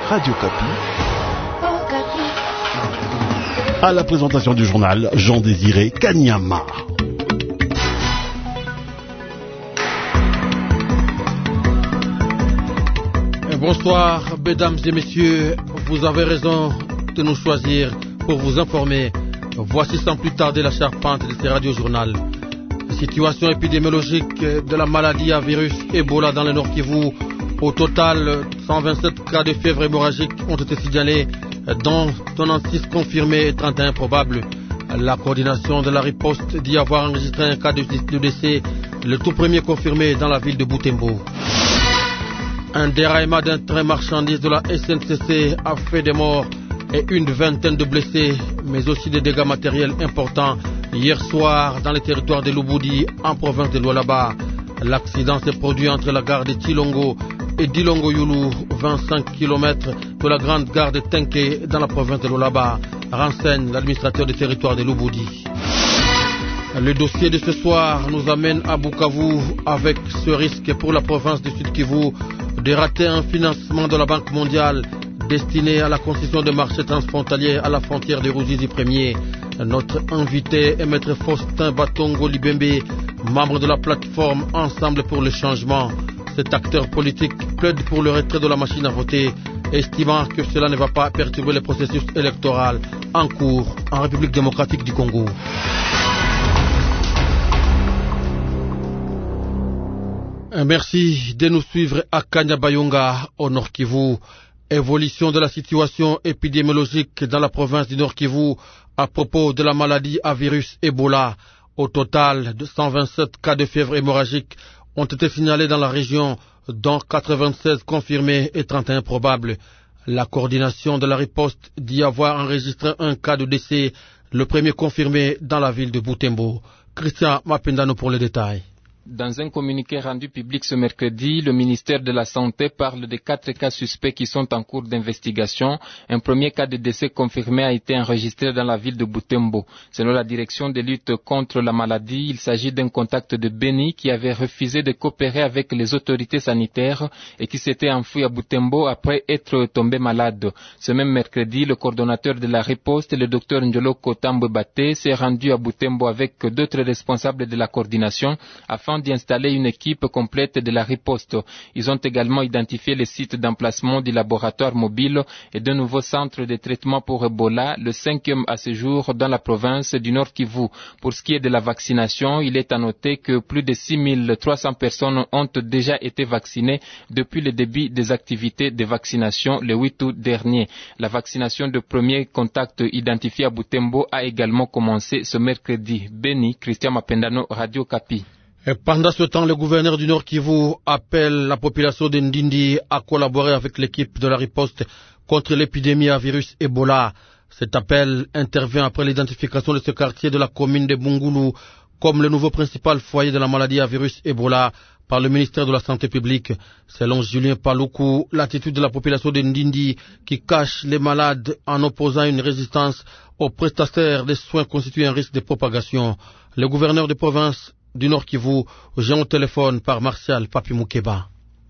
Radio Kapi. À la présentation du journal, Jean-Désiré Kanyama. Bonsoir, mesdames et messieurs. Vous avez raison de nous choisir pour vous informer. Voici sans plus tarder la charpente de ces radiojournal. Situation épidémiologique de la maladie à virus Ebola dans le Nord Kivu. Au total, 127 cas de fièvre hémorragique ont été signalés, dont 96 confirmés et 31 probables. La coordination de la riposte dit avoir enregistré un cas de décès, le tout premier confirmé dans la ville de Butembo. Un déraillement d'un train marchandise de la SNCC a fait des morts et une vingtaine de blessés, mais aussi des dégâts matériels importants hier soir dans le territoire de Lubudi, en province de Lualaba. L'accident s'est produit entre la gare de Chilongo et Dilongo-Yulu, 25 km de la grande gare de Tenke dans la province de Lualaba, renseigne l'administrateur du territoire de Lubudi. Le dossier de ce soir nous amène à Bukavu avec ce risque pour la province du Sud Kivu de rater un financement de la Banque mondiale destiné à la construction de marchés transfrontaliers à la frontière de Ruzizi Ier. Notre invité est Maître Faustin Batongo Libembe, membre de la plateforme Ensemble pour le changement. Cet acteur politique plaide pour le retrait de la machine à voter, estimant que cela ne va pas perturber le processus électoral en cours en République démocratique du Congo. Merci de nous suivre à Kanyabayonga, au Nord Kivu. Évolution de la situation épidémiologique dans la province du Nord Kivu à propos de la maladie à virus Ebola. Au total, 127 cas de fièvre hémorragique ont été signalés dans la région, dont 96 confirmés et 31 probables. La coordination de la riposte dit avoir enregistré un cas de décès, le premier confirmé dans la ville de Butembo. Christian Mapendano pour les détails. Dans un communiqué rendu public ce mercredi, le ministère de la Santé parle de 4 cas suspects qui sont en cours d'investigation. Un premier cas de décès confirmé a été enregistré dans la ville de Butembo. Selon la direction de lutte contre la maladie, il s'agit d'un contact de Beni qui avait refusé de coopérer avec les autorités sanitaires et qui s'était enfui à Butembo après être tombé malade. Ce même mercredi, le coordonnateur de la riposte, le docteur Njolo Kotambwe-Bate, s'est rendu à Butembo avec d'autres responsables de la coordination afin d'y installer une équipe complète de la riposte. Ils ont également identifié les sites d'emplacement du laboratoire mobile et d'un nouveau centre de traitement pour Ebola, le 5e à ce jour dans la province du Nord Kivu. Pour ce qui est de la vaccination, il est à noter que plus de 6300 personnes ont déjà été vaccinées depuis le début des activités de vaccination le 8 août dernier. La vaccination de premier contact identifié à Butembo a également commencé ce mercredi. Beni, Christian Mapendano, Radio Kapi. Et pendant ce temps, le gouverneur du Nord Kivu appelle la population de Ndindi à collaborer avec l'équipe de la riposte contre l'épidémie à virus Ebola. Cet appel intervient après l'identification de ce quartier de la commune de Bungulu comme le nouveau principal foyer de la maladie à virus Ebola par le ministère de la Santé publique. Selon Julien Paloukou, l'attitude de la population de Ndindi qui cache les malades en opposant une résistance aux prestataires des soins constitue un risque de propagation. Le gouverneur de province du Nord Kivu, j'ai au téléphone par Martial Papi Moukeba.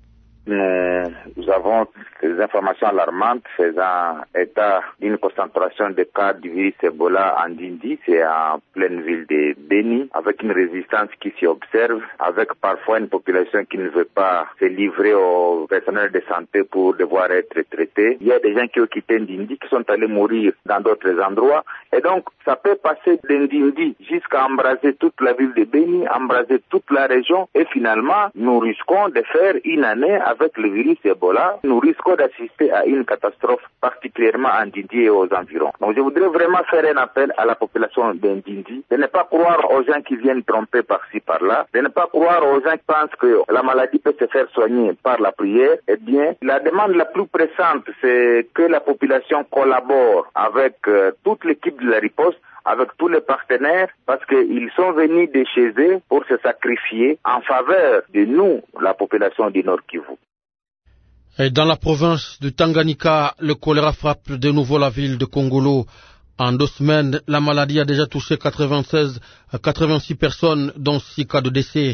Nous avons des informations alarmantes faisant état d'une concentration de cas du virus Ebola en Ndindi, c'est en pleine ville de Beni, avec une résistance qui s'y observe, avec parfois une population qui ne veut pas se livrer au personnel de santé pour devoir être traité. Il y a des gens qui ont quitté Ndindi, qui sont allés mourir dans d'autres endroits, et donc ça peut passer d'Ndindi jusqu'à embraser toute la ville de Beni, embraser toute la région, et finalement, nous risquons de faire une année avec le virus Ebola, nous risquons d'assister à une catastrophe particulièrement en Ndindi et aux environs. Donc je voudrais vraiment faire un appel à la population d'Ndindi de ne pas croire aux gens qui viennent tromper par-ci par-là, de ne pas croire aux gens qui pensent que la maladie peut se faire soigner par la prière. Eh bien, la demande la plus pressante, c'est que la population collabore avec toute l'équipe de la riposte, avec tous les partenaires, parce qu'ils sont venus de chez eux pour se sacrifier en faveur de nous, la population du Nord Kivu. Et dans la province du Tanganyika, le choléra frappe de nouveau la ville de Kongolo. En 2 semaines, la maladie a déjà touché 86 personnes, dont 6 cas de décès.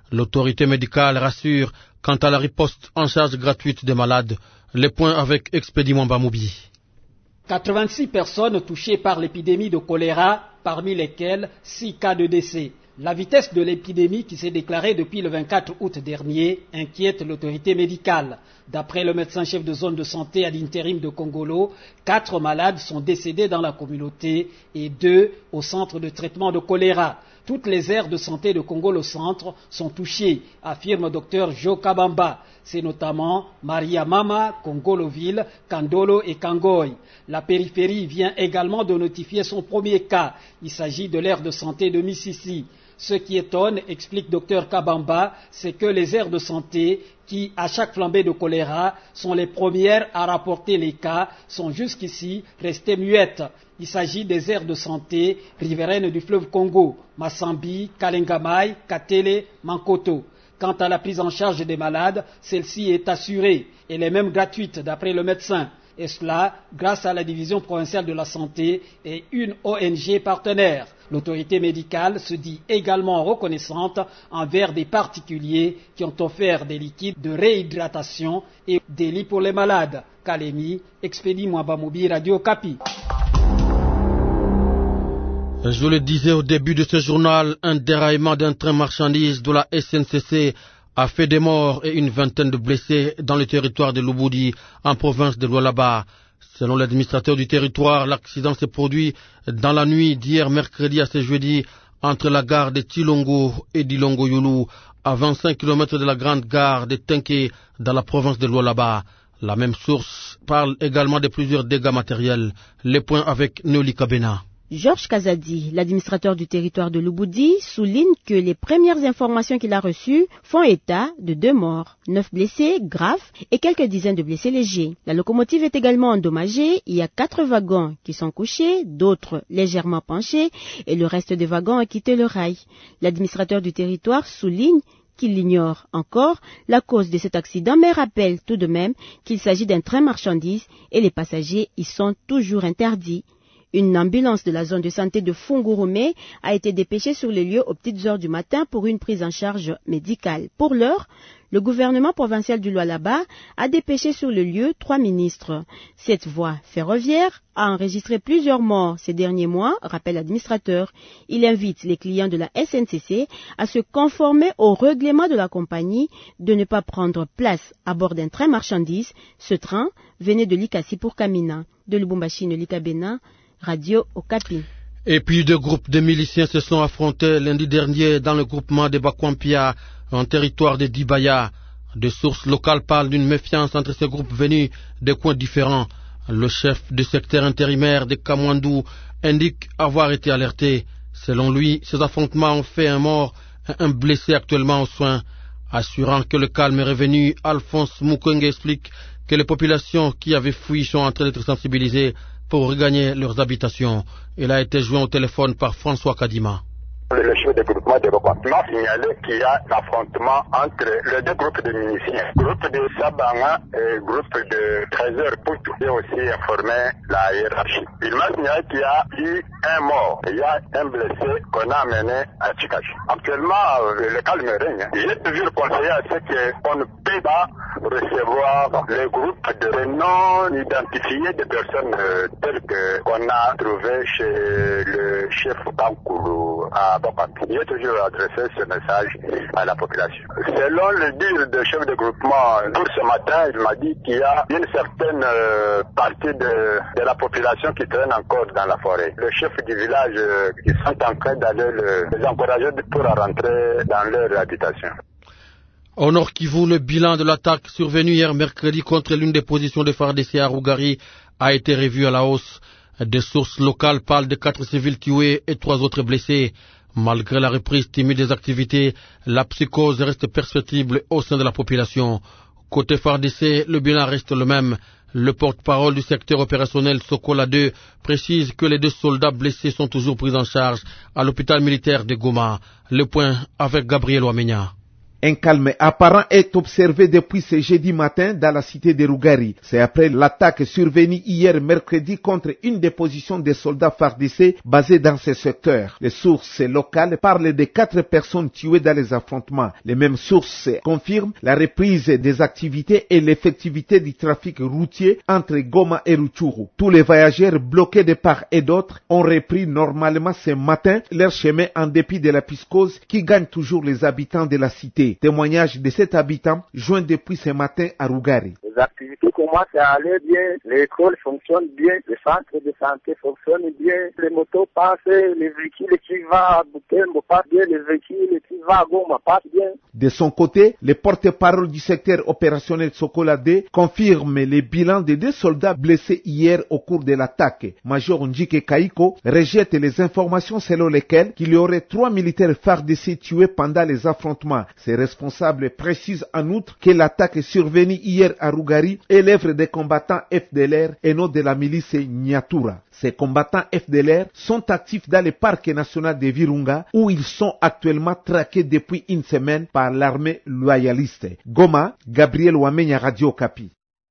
L'autorité médicale rassure quant à la riposte en charge gratuite des malades. Les points avec Expédie Mwambamoubi. 86 personnes touchées par l'épidémie de choléra, parmi lesquelles 6 cas de décès. La vitesse de l'épidémie qui s'est déclarée depuis le 24 août dernier inquiète l'autorité médicale. D'après le médecin-chef de zone de santé à l'intérim de Kongolo, 4 malades sont décédés dans la communauté et 2 au centre de traitement de choléra. Toutes les aires de santé de Kongolo Centre sont touchées, affirme Dr Jo Kabamba. C'est notamment Maria Mama, Kongoloville, Kandolo et Kangoy. La périphérie vient également de notifier son premier cas. Il s'agit de l'aire de santé de Mississi. Ce qui étonne, explique Dr Kabamba, c'est que les aires de santé qui, à chaque flambée de choléra, sont les premières à rapporter les cas, sont jusqu'ici restées muettes. Il s'agit des aires de santé riveraines du fleuve Congo, Massambi, Kalengamay, Katele, Mankoto. Quant à la prise en charge des malades, celle-ci est assurée. Elle est même gratuite d'après le médecin. Et cela grâce à la division provinciale de la santé et une ONG partenaire. L'autorité médicale se dit également reconnaissante envers des particuliers qui ont offert des liquides de réhydratation et des lits pour les malades. Kalemi, Expédie Mwambamoubi, Radio Kapi. Je le disais au début de ce journal, un déraillement d'un train marchandise de la SNCC a fait des morts et une vingtaine de blessés dans le territoire de Lubudi, en province de Lualaba. Selon l'administrateur du territoire, l'accident s'est produit dans la nuit d'hier mercredi à ce jeudi entre la gare de Tilongo et d'Ilongo Yulu, à 25 km de la grande gare de Tenke dans la province de Lualaba. La même source parle également de plusieurs dégâts matériels. Les points avec Neoli Kabena. Georges Kazadi, l'administrateur du territoire de Lubudi, souligne que les premières informations qu'il a reçues font état de 2 morts, 9 blessés graves et quelques dizaines de blessés légers. La locomotive est également endommagée, il y a 4 wagons qui sont couchés, d'autres légèrement penchés et le reste des wagons a quitté le rail. L'administrateur du territoire souligne qu'il ignore encore la cause de cet accident, mais rappelle tout de même qu'il s'agit d'un train marchandise et les passagers y sont toujours interdits. Une ambulance de la zone de santé de Fungurume a été dépêchée sur les lieux aux petites heures du matin pour une prise en charge médicale. Pour l'heure, le gouvernement provincial du Lualaba a dépêché sur le lieu 3 ministres. Cette voie ferroviaire a enregistré plusieurs morts ces derniers mois, rappelle l'administrateur. Il invite les clients de la SNCC à se conformer au règlement de la compagnie de ne pas prendre place à bord d'un train marchandise. Ce train venait de Likasi pour Kamina. De Lubumbashi, Neoli Kabena, Radio Okapi. Et puis 2 groupes de miliciens se sont affrontés lundi dernier dans le groupement de Bakwampia, en territoire de Dibaya. Des sources locales parlent d'une méfiance entre ces groupes venus de coins différents. Le chef du secteur intérimaire de Kamwandu indique avoir été alerté. Selon lui, ces affrontements ont fait un mort et un blessé actuellement aux soins. Assurant que le calme est revenu, Alphonse Mukwege explique que les populations qui avaient fui sont en train d'être sensibilisées pour regagner leurs habitations. Il a été joint au téléphone par François Kadima. Le chef de groupement de Bokwantu m'a signalé qu'il y a un affrontement entre les 2 groupes de miliciens, groupe de Sabanga et groupe de Trésor Poutou, et aussi informé la hiérarchie. Il m'a signalé qu'il y a eu un mort, il y a un blessé qu'on a amené à Chikachi. Actuellement, le calme règne. J'ai toujours conseillé à ce qu'on ne peut pas recevoir les groupes de non identifiés de personnes telles qu'on a trouvé chez le chef Bankoulou à Bokwantu. J'ai toujours adressé ce message à la population. Selon le dire du chef de groupement, pour ce matin, il m'a dit qu'il y a une certaine partie de la population qui traîne encore dans la forêt. Le chef du village, ils sont en train d'aller les encourager pour rentrer dans leur habitation. Au Nord Kivu, le bilan de l'attaque survenue hier mercredi contre l'une des positions de FARDC à Rougari a été revu à la hausse. Des sources locales parlent de 4 civils tués et 3 autres blessés. Malgré la reprise timide des activités, la psychose reste perceptible au sein de la population. Côté FARDC, le bilan reste le même. Le porte-parole du secteur opérationnel Sokola 2 précise que les 2 soldats blessés sont toujours pris en charge à l'hôpital militaire de Goma. Le point avec Gabriel Ouamenya. Un calme apparent est observé depuis ce jeudi matin dans la cité de Rougari. C'est après l'attaque survenue hier mercredi contre une des positions des soldats FARDC basés dans ce secteur. Les sources locales parlent de 4 personnes tuées dans les affrontements. Les mêmes sources confirment la reprise des activités et l'effectivité du trafic routier entre Goma et Rutshuru. Tous les voyageurs bloqués de part et d'autre ont repris normalement ce matin leur chemin en dépit de la psychose qui gagne toujours les habitants de la cité. Témoignage de cet habitant joint depuis ce matin à Rougari. Les activités commencent à aller bien, l'école fonctionne bien, le centre de santé fonctionne bien, les motos passent, les véhicules qui vont à Butembo passent bien, les véhicules qui vont à Goma passent bien. De son côté, le porte-parole du secteur opérationnel Sokola D confirme le bilan de 2 soldats blessés hier au cours de l'attaque. Major Njike Kaiko rejette les informations selon lesquelles il y aurait 3 militaires FARDC tués pendant les affrontements. Ces responsables précisent en outre que l'attaque survenue hier à Rougari est l'œuvre des combattants FDLR et non de la milice Nyatura. Ces combattants FDLR sont actifs dans le parc national de Virunga où ils sont actuellement traqués depuis une semaine par l'armée loyaliste. Goma, Gabriel Wamenya, Radio Okapi.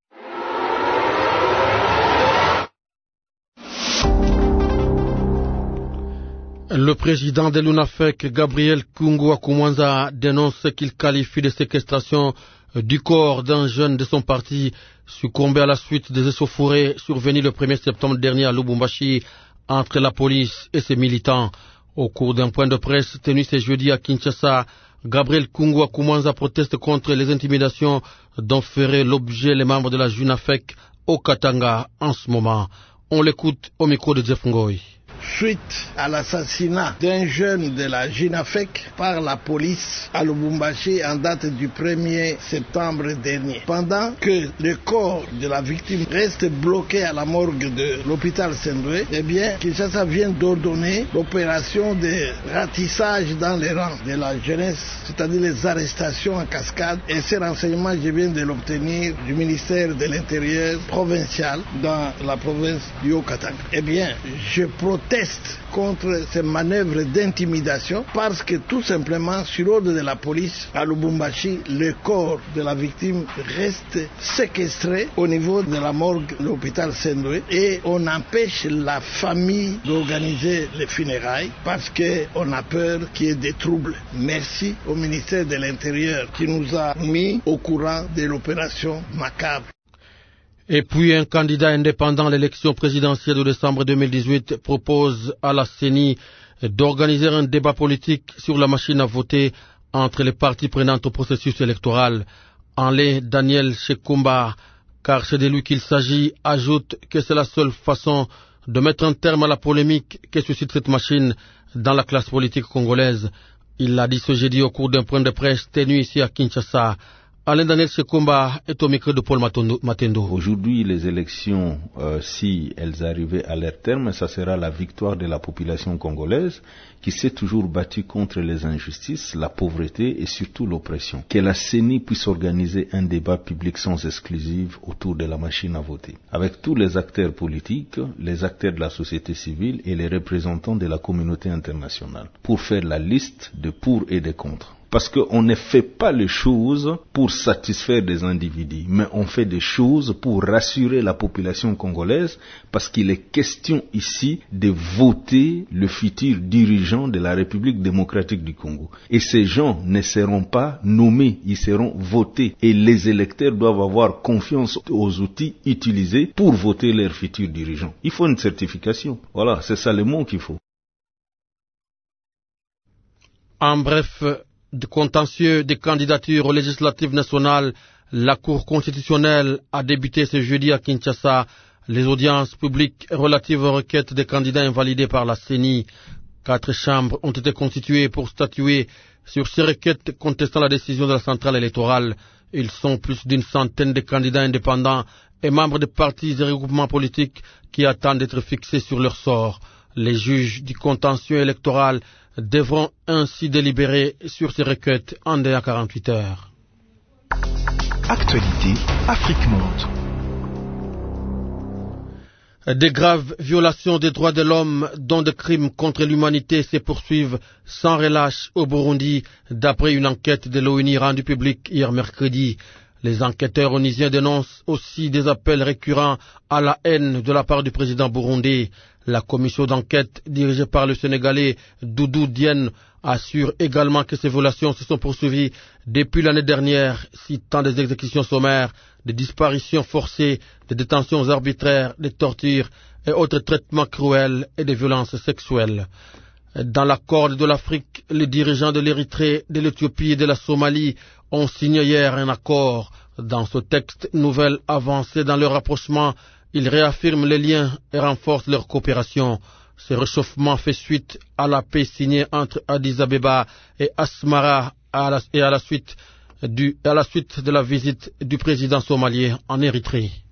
Le président de l'UNAFEC, Gabriel Kungu Akumwanza, dénonce ce qu'il qualifie de séquestration du corps d'un jeune de son parti succombé à la suite des échauffourées survenues le 1er septembre dernier à Lubumbashi entre la police et ses militants. Au cours d'un point de presse tenu ce jeudi à Kinshasa, Gabriel Kungu Akumwanza proteste contre les intimidations dont feraient l'objet les membres de la JUNAFEC au Katanga en ce moment. On l'écoute au micro de Jeff Ngoy. Suite à l'assassinat d'un jeune de la JUNAFEC par la police à Lubumbashi en date du 1er septembre dernier. Pendant que le corps de la victime reste bloqué à la morgue de l'hôpital Saint-Louis, eh bien, Kinshasa vient d'ordonner l'opération de ratissage dans les rangs de la jeunesse, c'est-à-dire les arrestations en cascade. Et ces renseignements, je viens de l'obtenir du ministère de l'Intérieur provincial dans la province du Haut-Katanga. Eh bien, je proteste contre ces manœuvres d'intimidation parce que tout simplement, sur ordre de la police à Lubumbashi, le corps de la victime reste séquestré au niveau de la morgue de l'hôpital Saint-Louis et on empêche la famille d'organiser les funérailles parce qu'on a peur qu'il y ait des troubles. Merci au ministère de l'Intérieur qui nous a mis au courant de l'opération macabre. Et puis un candidat indépendant à l'élection présidentielle de décembre 2018 propose à la CENI d'organiser un débat politique sur la machine à voter entre les parties prenantes au processus électoral. Enlé Daniel Shekumba, car c'est de lui qu'il s'agit, ajoute que c'est la seule façon de mettre un terme à la polémique que suscite cette machine dans la classe politique congolaise. Il l'a dit ce jeudi au cours d'un point de presse tenu ici à Kinshasa. Alain Daniel Shekumba est au micro de Paul Matendo. Aujourd'hui, les élections, si elles arrivaient à leur terme, ça sera la victoire de la population congolaise qui s'est toujours battue contre les injustices, la pauvreté et surtout l'oppression. Que la CENI puisse organiser un débat public sans exclusive autour de la machine à voter, avec tous les acteurs politiques, les acteurs de la société civile et les représentants de la communauté internationale, pour faire la liste de pour et de contre. Parce qu'on ne fait pas les choses pour satisfaire des individus, mais on fait des choses pour rassurer la population congolaise, parce qu'il est question ici de voter le futur dirigeant de la République démocratique du Congo. Et ces gens ne seront pas nommés, ils seront votés. Et les électeurs doivent avoir confiance aux outils utilisés pour voter leur futur dirigeant. Il faut une certification. Voilà, c'est ça le mot qu'il faut. En bref, de contentieux des candidatures aux législatives nationales, la Cour constitutionnelle a débuté ce jeudi à Kinshasa les audiences publiques relatives aux requêtes des candidats invalidés par la CENI. 4 chambres ont été constituées pour statuer sur ces requêtes contestant la décision de la centrale électorale. Ils sont plus d'une centaine de candidats indépendants et membres de partis et regroupements politiques qui attendent d'être fixés sur leur sort. Les juges du contentieux électoral devront ainsi délibérer sur ces requêtes en délai à 48 heures. Actualité, Afrique Monde. Des graves violations des droits de l'homme, dont des crimes contre l'humanité, se poursuivent sans relâche au Burundi, d'après une enquête de l'ONU rendue publique hier mercredi. Les enquêteurs onisiens dénoncent aussi des appels récurrents à la haine de la part du président burundais. La commission d'enquête dirigée par le Sénégalais Doudou Diène assure également que ces violations se sont poursuivies depuis l'année dernière, citant des exécutions sommaires, des disparitions forcées, des détentions arbitraires, des tortures et autres traitements cruels et des violences sexuelles. Dans la Corne de l'Afrique, les dirigeants de l'Érythrée, de l'Éthiopie et de la Somalie ont signé hier un accord. Dans ce texte, nouvelle avancée dans le rapprochement, ils réaffirment les liens et renforcent leur coopération. Ce réchauffement fait suite à la paix signée entre Addis Abeba et Asmara à la suite de la visite du président somalien en Érythrée.